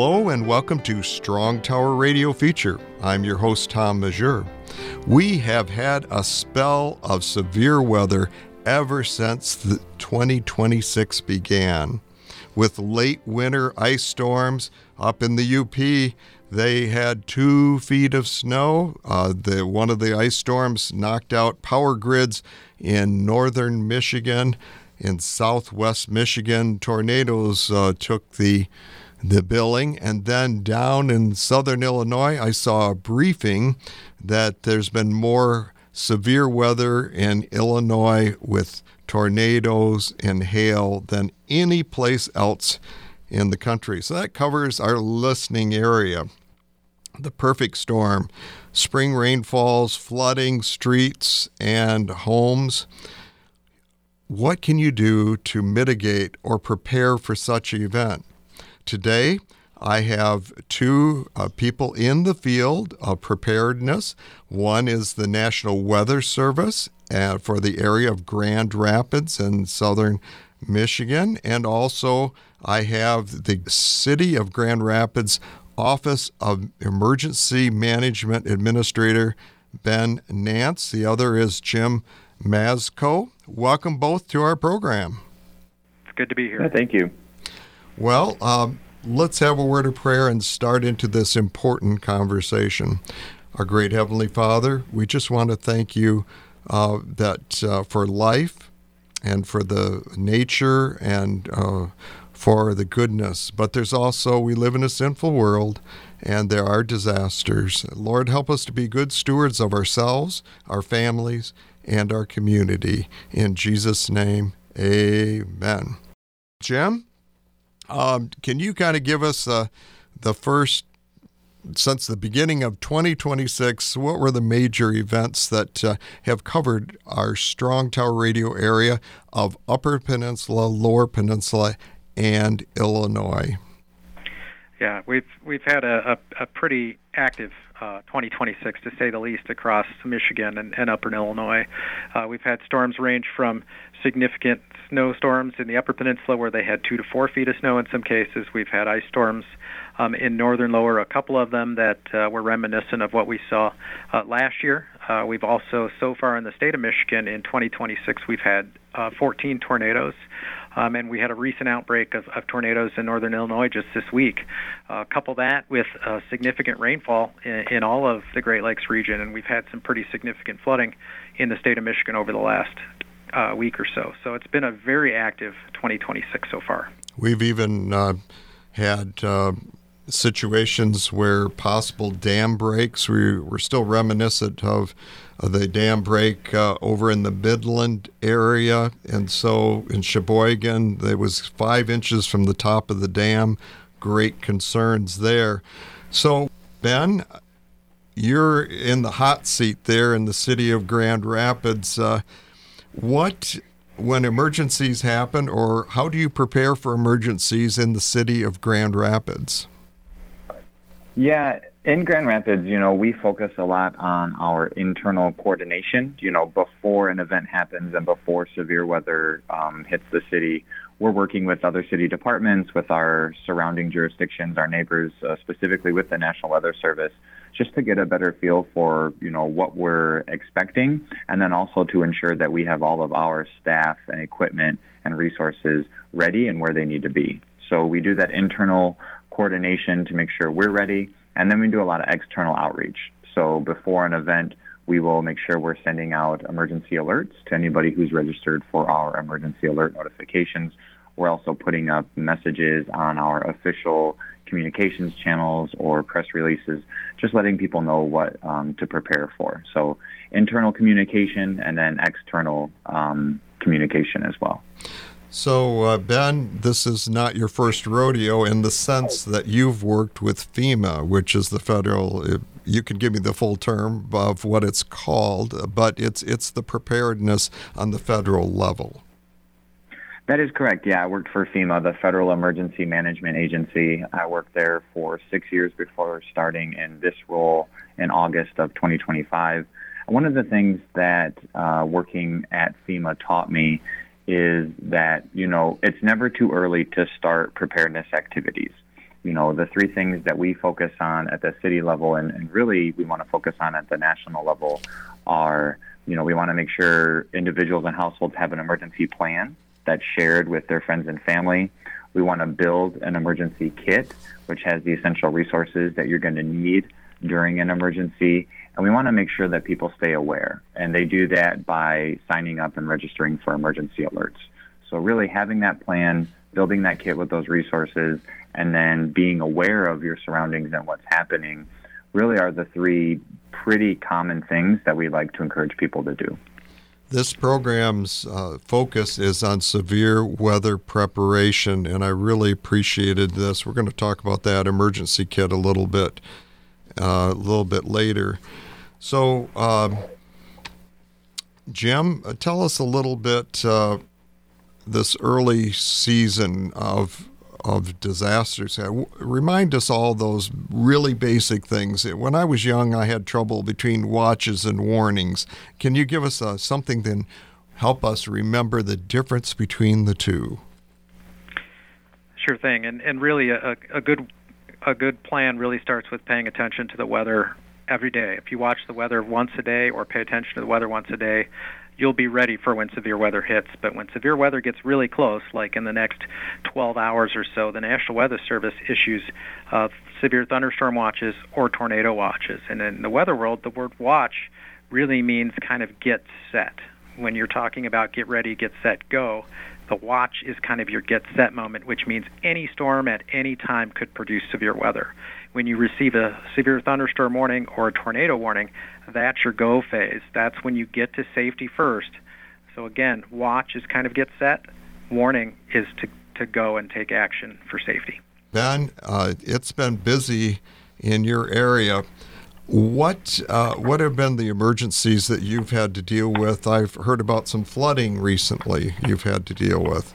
Hello and welcome to Strong Tower Radio Feature. I'm your host, Tom Majeur. We have had a spell of severe weather ever since 2026 began. With late winter ice storms up in the UP, they had 2 feet of snow. One of the ice storms knocked out power grids in northern Michigan. In southwest Michigan, tornadoes took the billing. And then down in southern Illinois, I saw a briefing that there's been more severe weather in Illinois with tornadoes and hail than any place else in the country. So that covers our listening area. The perfect storm, spring rainfalls, flooding streets and homes. What can you do to mitigate or prepare for such an event? Today, I have 2 people in the field of preparedness. One is the National Weather Service for the area of Grand Rapids in southern Michigan. And also, I have the City of Grand Rapids Office of Emergency Management Administrator Ben Nance. The other is Jim Mazko. Welcome both to our program. It's good to be here. Thank you. Well, let's have a word of prayer and start into this important conversation. Our great Heavenly Father, we just want to thank you for life and for the nature and for the goodness. But there's also, we live in a sinful world and there are disasters. Lord, help us to be good stewards of ourselves, our families, and our community. In Jesus' name, amen. Jim? Can you kind of give us the first, since the beginning of 2026, what were the major events that have covered our Strong Tower Radio area of Upper Peninsula, Lower Peninsula, and Illinois? Yeah, we've had a pretty active 2026, to say the least, across Michigan and Upper Illinois. We've had storms range from significant snowstorms in the Upper Peninsula where they had 2 to 4 feet of snow in some cases. We've had ice storms in northern lower, a couple of them that were reminiscent of what we saw last year. We've also, so far in the state of Michigan in 2026, we've had 14 tornadoes. And we had a recent outbreak of tornadoes in northern Illinois just this week. Couple that with significant rainfall in all of the Great Lakes region, and we've had some pretty significant flooding in the state of Michigan over the last week or so. So it's been a very active 2026 so far. We've even had situations where possible dam breaks. We're still reminiscent of the dam break over in the Midland area. And so in Sheboygan, there was 5 inches from the top of the dam. Great concerns there. So, Ben, you're in the hot seat there in the city of Grand Rapids. When emergencies happen, or how do you prepare for emergencies in the city of Grand Rapids? Yeah, in Grand Rapids, we focus a lot on our internal coordination. Before an event happens and before severe weather hits the city, we're working with other city departments, with our surrounding jurisdictions, our neighbors, specifically with the National Weather Service, just to get a better feel for, what we're expecting, and then also to ensure that we have all of our staff and equipment and resources ready and where they need to be. So we do that internal coordination to make sure we're ready, and then we do a lot of external outreach. So before an event, we will make sure we're sending out emergency alerts to anybody who's registered for our emergency alert notifications. We're also putting up messages on our official communications channels or press releases, just letting people know what to prepare for. So internal communication and then external communication as well. So, Ben, this is not your first rodeo in the sense that you've worked with FEMA, which is the federal, you can give me the full term of what it's called, but it's the preparedness on the federal level. That is correct. Yeah, I worked for FEMA, the Federal Emergency Management Agency. I worked there for 6 years before starting in this role in August of 2025. One of the things that working at FEMA taught me is that, it's never too early to start preparedness activities. The three things that we focus on at the city level and really we want to focus on at the national level are, we want to make sure individuals and households have an emergency plan that's shared with their friends and family. We want to build an emergency kit, which has the essential resources that you're going to need during an emergency. And we want to make sure that people stay aware. And they do that by signing up and registering for emergency alerts. So really having that plan, building that kit with those resources, and then being aware of your surroundings and what's happening really are the three pretty common things that we like to encourage people to do. This program's focus is on severe weather preparation, and I really appreciated this. We're going to talk about that emergency kit a little bit later. So, Jim, tell us a little bit this early season of disasters. Remind us all those really basic things. When I was young, I had trouble between watches and warnings. Can you give us something to help us remember the difference between the two? Sure thing. And really a good plan really starts with paying attention to the weather every day. If you watch the weather once a day or pay attention to the weather once a day, you'll be ready for when severe weather hits. But when severe weather gets really close, like in the next 12 hours or so, the National Weather Service issues severe thunderstorm watches or tornado watches. And in the weather world, the word watch really means kind of get set. When you're talking about get ready, get set, go, the watch is kind of your get set moment, which means any storm at any time could produce severe weather. When you receive a severe thunderstorm warning or a tornado warning, that's your go phase. That's when you get to safety first. So again, watch is kind of get set. Warning is to go and take action for safety. Ben, it's been busy in your area. What have been the emergencies that you've had to deal with? I've heard about some flooding recently you've had to deal with.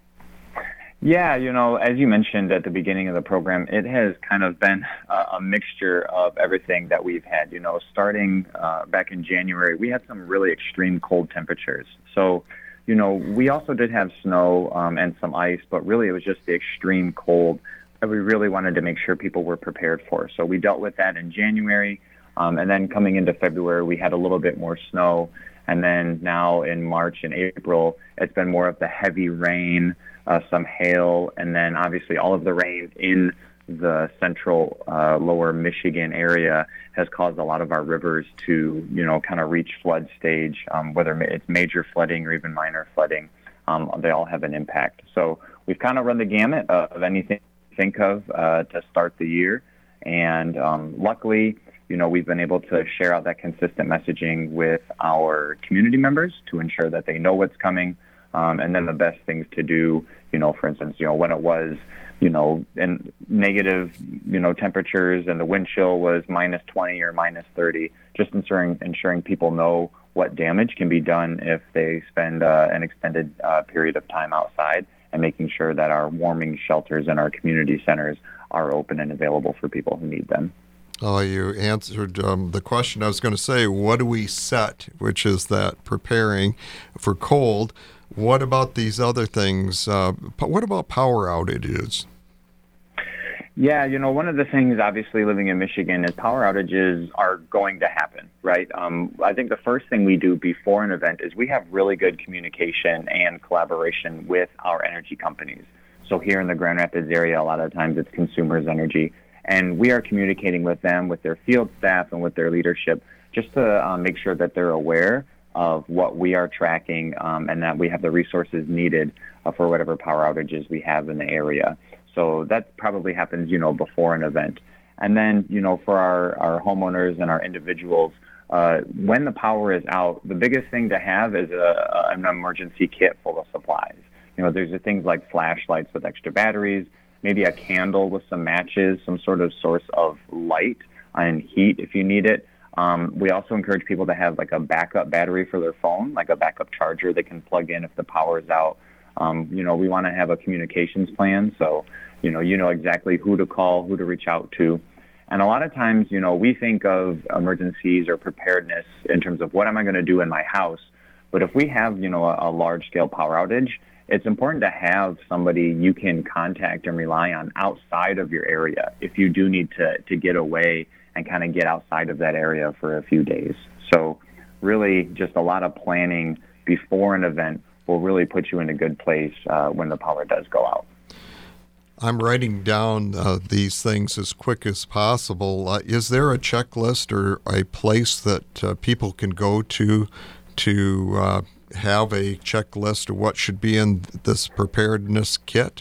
Yeah, as you mentioned at the beginning of the program, it has kind of been a mixture of everything that we've had. Starting back in January, we had some really extreme cold temperatures. So, we also did have snow and some ice, but really it was just the extreme cold that we really wanted to make sure people were prepared for. So we dealt with that in January, and then coming into February, we had a little bit more snow. And then now in March and April, it's been more of the heavy rain, some hail, and then obviously all of the rain in the central lower Michigan area has caused a lot of our rivers to, kind of reach flood stage, whether it's major flooding or even minor flooding. They all have an impact. So we've kind of run the gamut of anything you think of to start the year. And luckily, we've been able to share out that consistent messaging with our community members to ensure that they know what's coming. And then the best things to do, for instance, when it was, in negative, temperatures and the wind chill was minus 20 or minus 30, just ensuring people know what damage can be done if they spend an extended period of time outside, and making sure that our warming shelters and our community centers are open and available for people who need them. Oh, you answered the question I was going to say. What do we set, which is that preparing for cold. What about these other things? What about power outages? Yeah, one of the things, obviously, living in Michigan is power outages are going to happen, right? I think the first thing we do before an event is we have really good communication and collaboration with our energy companies. So here in the Grand Rapids area, a lot of times it's Consumers Energy. And we are communicating with them, with their field staff, and with their leadership, just to make sure that they're aware of what we are tracking and that we have the resources needed for whatever power outages we have in the area. So that probably happens, before an event. And then, for our homeowners and our individuals, when the power is out, the biggest thing to have is an emergency kit full of supplies. There's things like flashlights with extra batteries, maybe a candle with some matches, some sort of source of light and heat if you need it. We also encourage people to have like a backup battery for their phone, like a backup charger they can plug in if the power is out. We want to have a communications plan, so you know exactly who to call, who to reach out to. And a lot of times, we think of emergencies or preparedness in terms of what am I going to do in my house, But if we have, a large-scale power outage, it's important to have somebody you can contact and rely on outside of your area if you do need to get away and kind of get outside of that area for a few days. So really just a lot of planning before an event will really put you in a good place when the power does go out. I'm writing down these things as quick as possible. Is there a checklist or a place that people can go to have a checklist of what should be in this preparedness kit?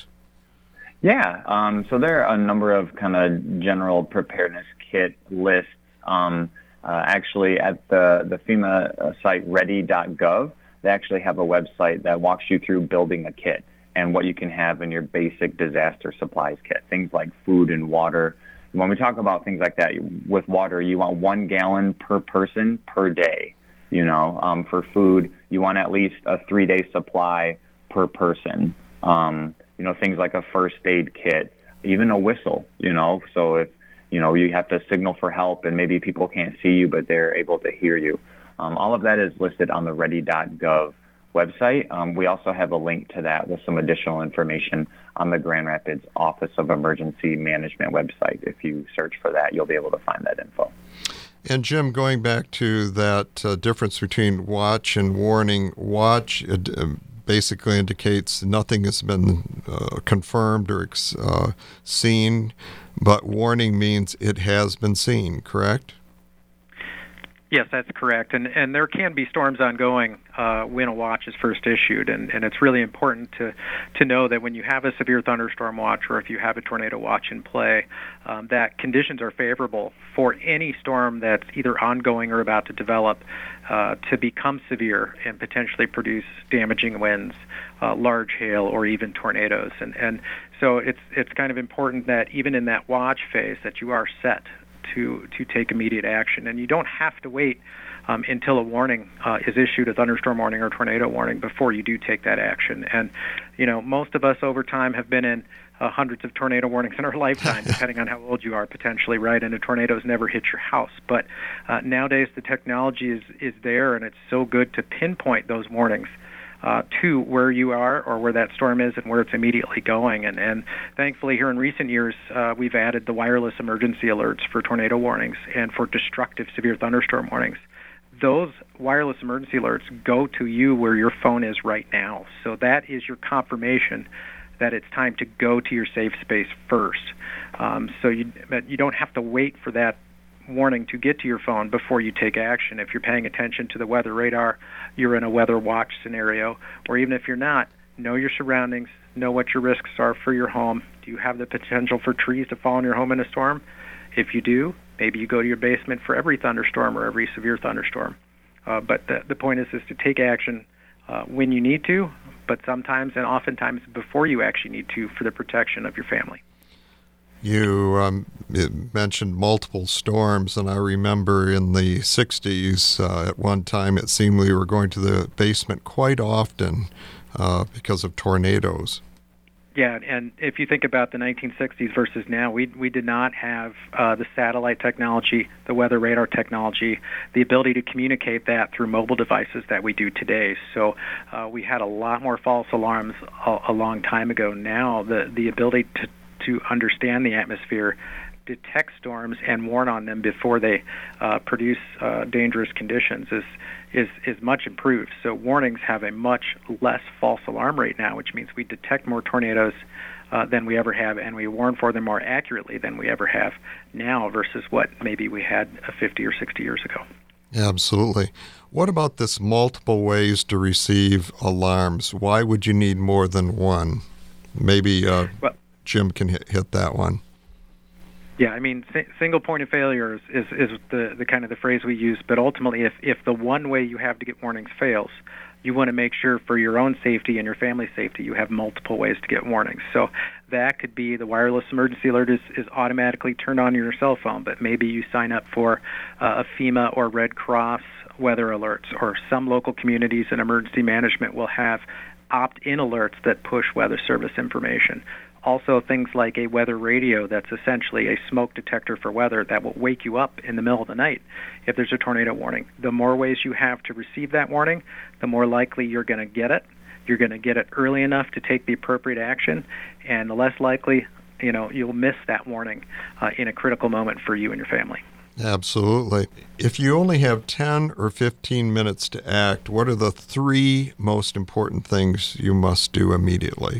Yeah, so there are a number of kind of general preparedness kit lists. Actually, at the FEMA site ready.gov, they actually have a website that walks you through building a kit and what you can have in your basic disaster supplies kit, things like food and water. When we talk about things like that, with water, you want 1 gallon per person per day. For food, you want at least a 3-day supply per person. Things like a first aid kit, even a whistle, so if, you have to signal for help and maybe people can't see you, but they're able to hear you. All of that is listed on the ready.gov website. We also have a link to that with some additional information on the Grand Rapids Office of Emergency Management website. If you search for that, you'll be able to find that info. And Jim, going back to that difference between watch and warning, watch basically indicates nothing has been confirmed or seen, but warning means it has been seen, correct? Yes, that's correct. And there can be storms ongoing when a watch is first issued. And it's really important to know that when you have a severe thunderstorm watch or if you have a tornado watch in play, that conditions are favorable for any storm that's either ongoing or about to develop to become severe and potentially produce damaging winds, large hail, or even tornadoes. And so it's kind of important that even in that watch phase that you are set to take immediate action. And you don't have to wait until a warning is issued, a thunderstorm warning or tornado warning, before you do take that action. And, most of us over time have been in hundreds of tornado warnings in our lifetime, depending on how old you are, potentially, right? And a tornado's never hit your house. But nowadays the technology is there, and it's so good to pinpoint those warnings to where you are or where that storm is and where it's immediately going. And thankfully here in recent years, we've added the wireless emergency alerts for tornado warnings and for destructive severe thunderstorm warnings. Those wireless emergency alerts go to you where your phone is right now. So that is your confirmation that it's time to go to your safe space first. So you don't have to wait for that warning to get to your phone before you take action. If you're paying attention to the weather radar, you're in a weather watch scenario, or even if you're not, know your surroundings, know what your risks are for your home. Do you have the potential for trees to fall on your home in a storm? If you do, maybe you go to your basement for every thunderstorm or every severe thunderstorm. But the point is to take action when you need to, but sometimes and oftentimes before you actually need to for the protection of your family. You mentioned multiple storms, and I remember in the 60s, at one time, it seemed we were going to the basement quite often because of tornadoes. Yeah, and if you think about the 1960s versus now, we did not have the satellite technology, the weather radar technology, the ability to communicate that through mobile devices that we do today. So we had a lot more false alarms a long time ago. Now the ability to understand the atmosphere, detect storms, and warn on them before they produce dangerous conditions is much improved. So warnings have a much less false alarm rate now, which means we detect more tornadoes than we ever have, and we warn for them more accurately than we ever have now versus what maybe we had 50 or 60 years ago. Absolutely. What about this multiple ways to receive alarms? Why would you need more than one? Maybe Jim can hit that one. Yeah, I mean, single point of failure is the kind of the phrase we use, but ultimately if the one way you have to get warnings fails, you want to make sure for your own safety and your family's safety you have multiple ways to get warnings. So that could be the wireless emergency alert is automatically turned on your cell phone, but maybe you sign up for a FEMA or Red Cross weather alerts, or some local communities in emergency management will have opt-in alerts that push weather service information. Also, things like a weather radio that's essentially a smoke detector for weather that will wake you up in the middle of the night if there's a tornado warning. The more ways you have to receive that warning, the more likely you're going to get it. You're going to get it early enough to take the appropriate action, and the less likely, you'll miss that warning in a critical moment for you and your family. Absolutely. If you only have 10 or 15 minutes to act, what are the 3 most important things you must do immediately?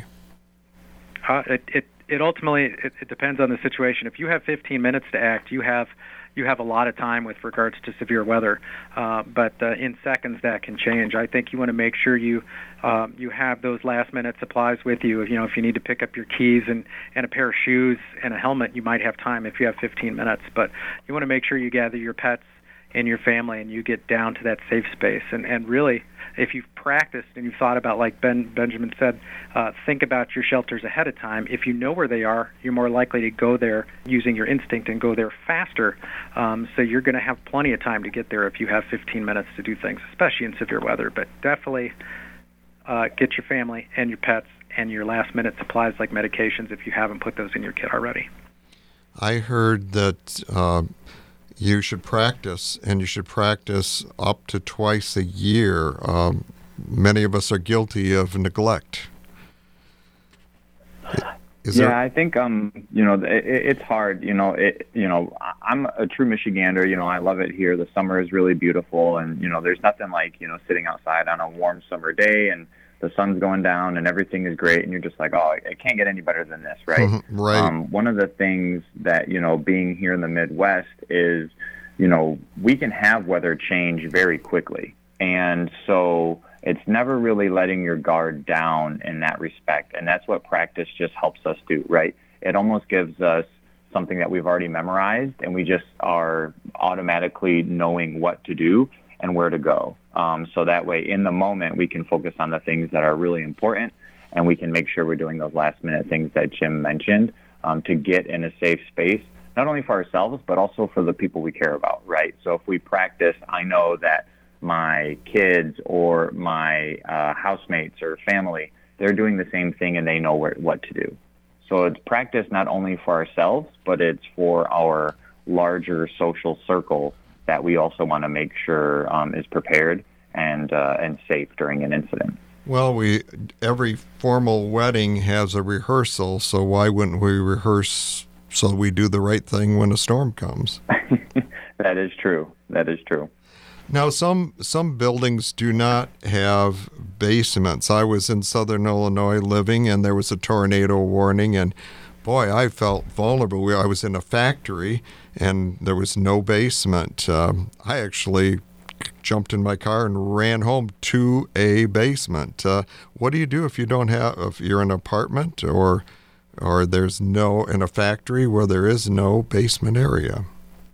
It ultimately depends on the situation. If you have 15 minutes to act, you have a lot of time with regards to severe weather, but in seconds that can change. I think you want to make sure you have those last-minute supplies with you. If you need to pick up your keys and a pair of shoes and a helmet, you might have time if you have 15 minutes. But you want to make sure you gather your pets and your family and you get down to that safe space. And really, if you've practiced and you've thought about, like Benjamin said, think about your shelters ahead of time. If you know where they are, you're more likely to go there using your instinct and go there faster. So you're going to have plenty of time to get there if you have 15 minutes to do things, especially in severe weather. But definitely get your family and your pets and your last-minute supplies like medications if you haven't put those in your kit already. I heard that you should practice, and you should practice up to twice a year. Many of us are guilty of neglect. I think it's hard. I'm a true Michigander. I love it here. The summer is really beautiful, and there's nothing like sitting outside on a warm summer day and the sun's going down and everything is great, and you're just like, oh, it can't get any better than this, right? Right. One of the things that being here in the Midwest is we can have weather change very quickly, and so it's never really letting your guard down in that respect, and that's what practice just helps us do, right? It almost gives us something that we've already memorized, and we just are automatically knowing what to do and where to go. So that way, in the moment, we can focus on the things that are really important, and we can make sure we're doing those last-minute things that Jim mentioned to get in a safe space, not only for ourselves, but also for the people we care about, right? So if we practice, I know that my kids or my housemates or family, they're doing the same thing and they know what to do. So it's practice not only for ourselves, but it's for our larger social circle that we also want to make sure is prepared and safe during an incident. Well, every formal wedding has a rehearsal, so why wouldn't we rehearse so we do the right thing when a storm comes? That is true. Now, some buildings do not have basements. I was in Southern Illinois living, and there was a tornado warning, and boy, I felt vulnerable. I was in a factory, and there was no basement. I actually jumped in my car and ran home to a basement. What do you do if you're in an apartment or there's in a factory where there is no basement area?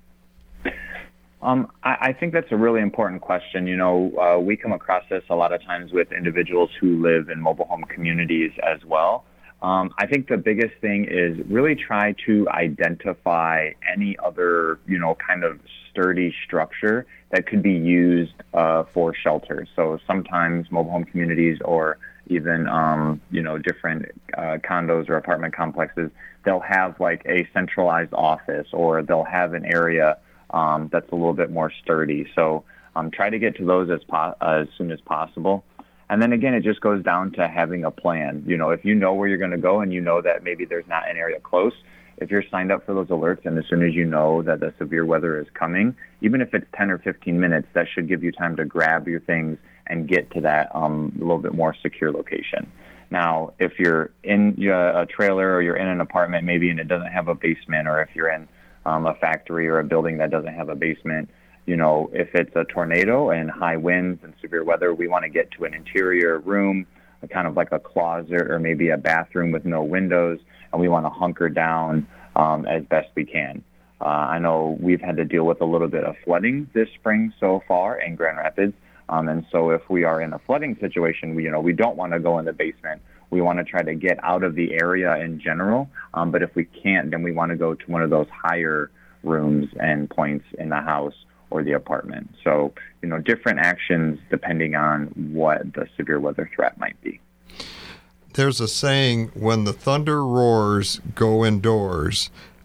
I think that's a really important question. We come across this a lot of times with individuals who live in mobile home communities as well. I think the biggest thing is really try to identify any other, kind of sturdy structure that could be used for shelter. So sometimes mobile home communities or even, different condos or apartment complexes, they'll have like a centralized office, or they'll have an area that's a little bit more sturdy. So try to get to those as soon as possible. And then again, it just goes down to having a plan. If you know where you're going to go and you know that maybe there's not an area close, if you're signed up for those alerts, and as soon as you know that the severe weather is coming, even if it's 10 or 15 minutes, that should give you time to grab your things and get to that a little bit more secure location. Now, if you're in a trailer or you're in an apartment maybe and it doesn't have a basement, or if you're in a factory or a building that doesn't have a basement, if it's a tornado and high winds and severe weather, we want to get to an interior room, kind of like a closet or maybe a bathroom with no windows, and we want to hunker down as best we can. I know we've had to deal with a little bit of flooding this spring so far in Grand Rapids, and so if we are in a flooding situation, we don't want to go in the basement. We want to try to get out of the area in general, but if we can't, then we want to go to one of those higher rooms and points in the house or the apartment. So, different actions depending on what the severe weather threat might be. there's a saying, when the thunder roars, go indoors.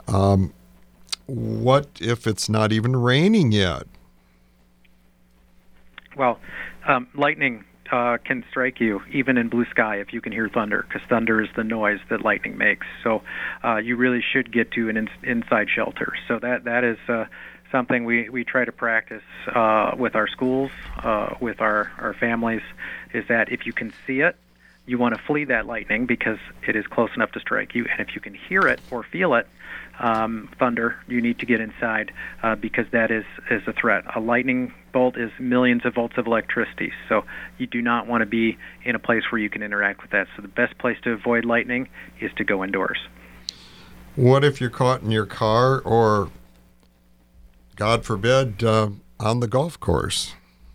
What if it's not even raining yet? Well, lightning can strike you even in blue sky if you can hear thunder, because thunder is the noise that lightning makes. So you really should get to an inside shelter. So that is something we try to practice with our schools, with our families, is that if you can see it, you want to flee that lightning because it is close enough to strike you. And if you can hear it or feel it, thunder, you need to get inside because that is a threat. A lightning bolt is millions of volts of electricity, so you do not want to be in a place where you can interact with that. So the best place to avoid lightning is to go indoors. What if you're caught in your car or, God forbid, on the golf course?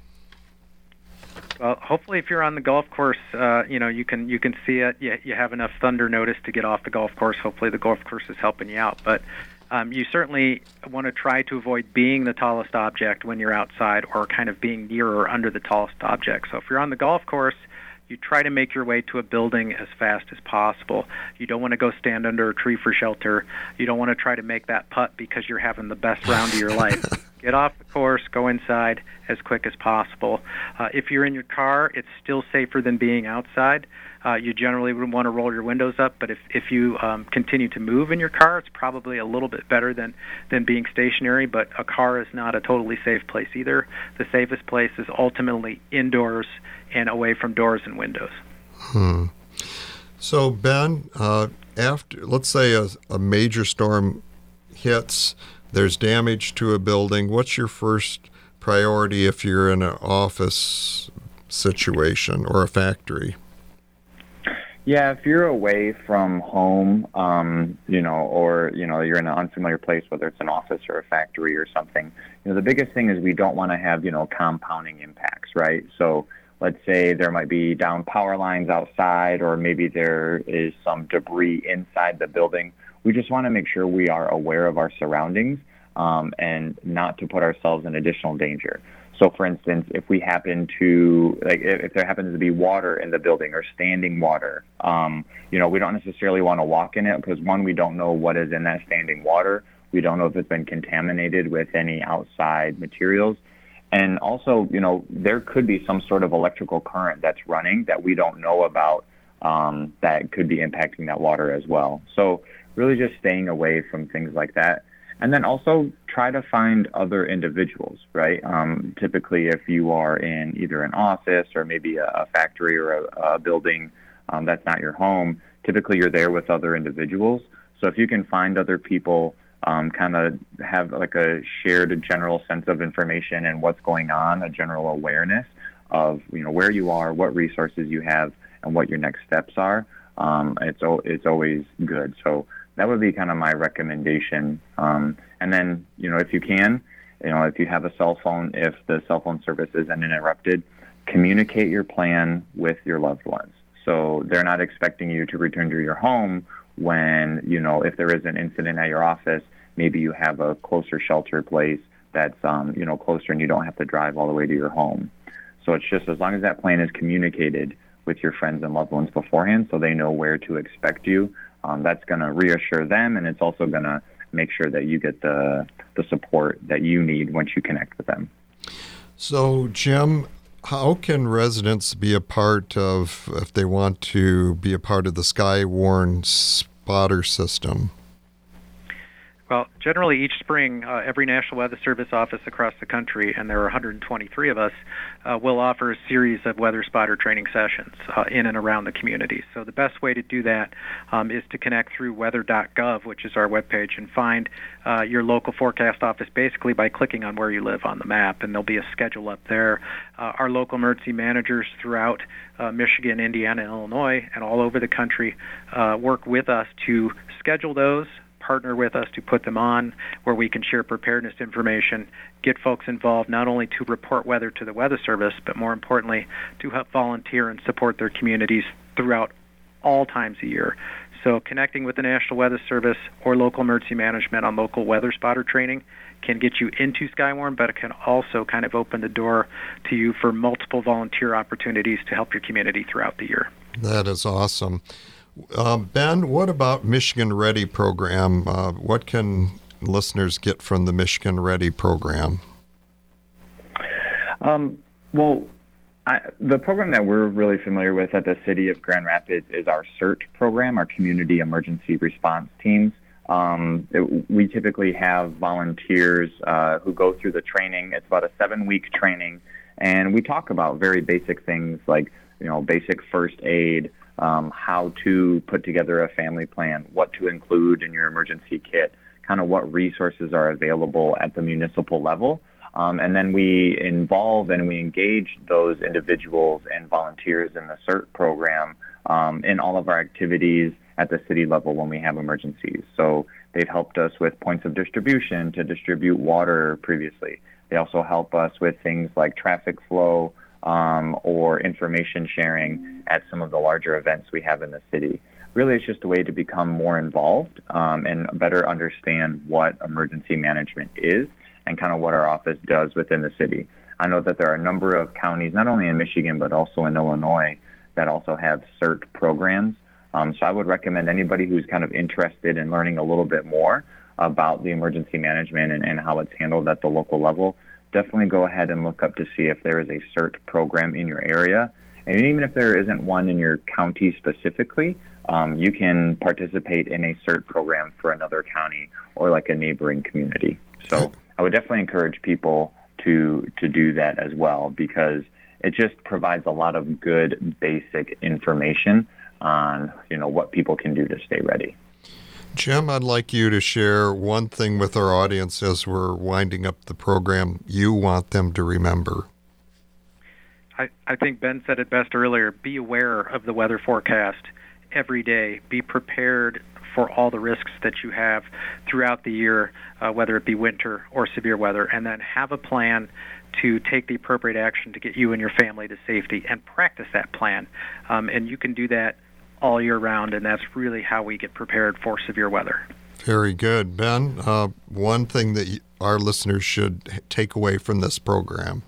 Well, hopefully, if you're on the golf course, you can see it. You have enough thunder notice to get off the golf course. Hopefully, the golf course is helping you out. But you certainly want to try to avoid being the tallest object when you're outside, or kind of being near or under the tallest object. So if you're on the golf course, you try to make your way to a building as fast as possible. You don't want to go stand under a tree for shelter. You don't want to try to make that putt because you're having the best round of your life. Get off the course, go inside as quick as possible. If you're in your car, it's still safer than being outside. You generally would want to roll your windows up, but if you continue to move in your car, it's probably a little bit better than being stationary, but a car is not a totally safe place either. The safest place is ultimately indoors and away from doors and windows. So, Ben, after, let's say a major storm hits, there's damage to a building, what's your first priority if you're in an office situation or a factory? Yeah, if you're away from home, or you're in an unfamiliar place, whether it's an office or a factory or something, the biggest thing is we don't want to have, compounding impacts, right? So let's say there might be down power lines outside, or maybe there is some debris inside the building. We just want to make sure we are aware of our surroundings and not to put ourselves in additional danger. So, for instance, if we happen to, if there happens to be water in the building or standing water, we don't necessarily want to walk in it because, one, we don't know what is in that standing water. We don't know if it's been contaminated with any outside materials. And also, there could be some sort of electrical current that's running that we don't know about that could be impacting that water as well. So really just staying away from things like that. And then also try to find other individuals, right? Typically, if you are in either an office or maybe a factory or a building that's not your home, typically you're there with other individuals. So if you can find other people, kind of have like a shared general sense of information and what's going on, a general awareness of where you are, what resources you have, and what your next steps are, it's always good. So that would be kind of my recommendation. And then, if you can, if you have a cell phone, if the cell phone service isn't interrupted, communicate your plan with your loved ones. So they're not expecting you to return to your home when, if there is an incident at your office, maybe you have a closer shelter place that's, closer and you don't have to drive all the way to your home. So it's just as long as that plan is communicated with your friends and loved ones beforehand so they know where to expect you, that's going to reassure them, and it's also going to make sure that you get the support that you need once you connect with them. So, Jim, how can residents be a part of, if they want to be a part of the Skywarn spotter system? Well, generally each spring, every National Weather Service office across the country, and there are 123 of us, will offer a series of weather spotter training sessions in and around the community. So the best way to do that is to connect through weather.gov, which is our webpage, and find your local forecast office basically by clicking on where you live on the map, and there'll be a schedule up there. Our local emergency managers throughout Michigan, Indiana, and Illinois, and all over the country work with us to schedule those, partner with us to put them on, where we can share preparedness information, get folks involved not only to report weather to the Weather Service, but more importantly, to help volunteer and support their communities throughout all times of year. So connecting with the National Weather Service or local emergency management on local weather spotter training can get you into Skywarn, but it can also kind of open the door to you for multiple volunteer opportunities to help your community throughout the year. That is awesome. Ben, what about Michigan Ready program? What can listeners get from the Michigan Ready program? The program that we're really familiar with at the City of Grand Rapids is our CERT program, our Community Emergency Response Teams. We typically have volunteers who go through the training. It's about a 7-week training, and we talk about very basic things like, basic first aid, how to put together a family plan, what to include in your emergency kit, kind of what resources are available at the municipal level. And then we involve and we engage those individuals and volunteers in the CERT program in all of our activities at the city level when we have emergencies. So they've helped us with points of distribution to distribute water previously. They also help us with things like traffic flow or information sharing at some of the larger events we have in the city. Really, it's just a way to become more involved and better understand what emergency management is and kind of what our office does within the city. I know that there are a number of counties, not only in Michigan, but also in Illinois, that also have CERT programs. So I would recommend anybody who's kind of interested in learning a little bit more about the emergency management and how it's handled at the local level, definitely go ahead and look up to see if there is a CERT program in your area. And even if there isn't one in your county specifically, you can participate in a CERT program for another county or like a neighboring community. So I would definitely encourage people to do that as well, because it just provides a lot of good basic information on what people can do to stay ready. Jim, I'd like you to share one thing with our audience as we're winding up the program you want them to remember. I think Ben said it best earlier. Be aware of the weather forecast every day. Be prepared for all the risks that you have throughout the year, whether it be winter or severe weather, and then have a plan to take the appropriate action to get you and your family to safety, and practice that plan. And you can do that all year round, and that's really how we get prepared for severe weather. Very good. Ben, one thing that our listeners should take away from this program.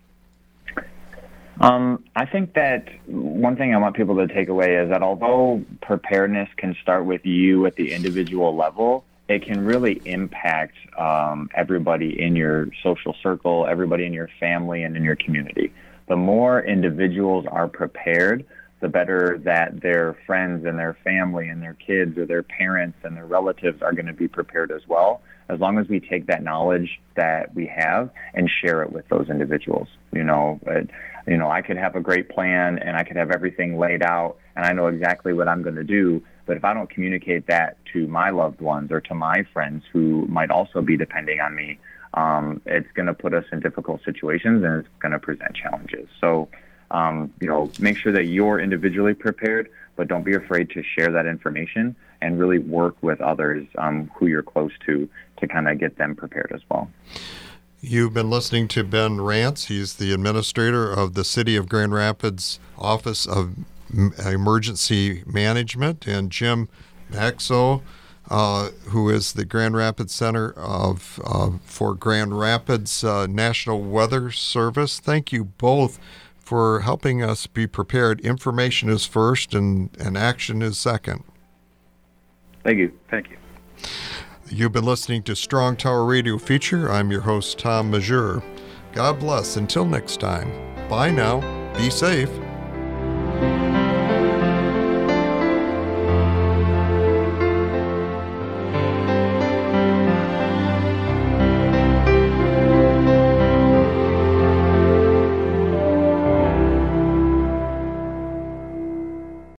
I think that one thing I want people to take away is that although preparedness can start with you at the individual level, it can really impact everybody in your social circle, everybody in your family, and in your community. The more individuals are prepared, the better that their friends and their family and their kids or their parents and their relatives are going to be prepared as well, as long as we take that knowledge that we have and share it with those individuals. I could have a great plan and I could have everything laid out and I know exactly what I'm going to do, but if I don't communicate that to my loved ones or to my friends who might also be depending on me, it's going to put us in difficult situations and it's going to present challenges. So, make sure that you're individually prepared, but don't be afraid to share that information and really work with others who you're close to kind of get them prepared as well. You've been listening to Ben Rantz. He's the administrator of the City of Grand Rapids Office of Emergency Management, and Jim Maxo, who is the Grand Rapids Center for Grand Rapids National Weather Service. Thank you both for helping us be prepared. Information is first and action is second. Thank you. Thank you. You've been listening to Strong Tower Radio Feature. I'm your host, Tom Majeur. God bless. Until next time. Bye now. Be safe.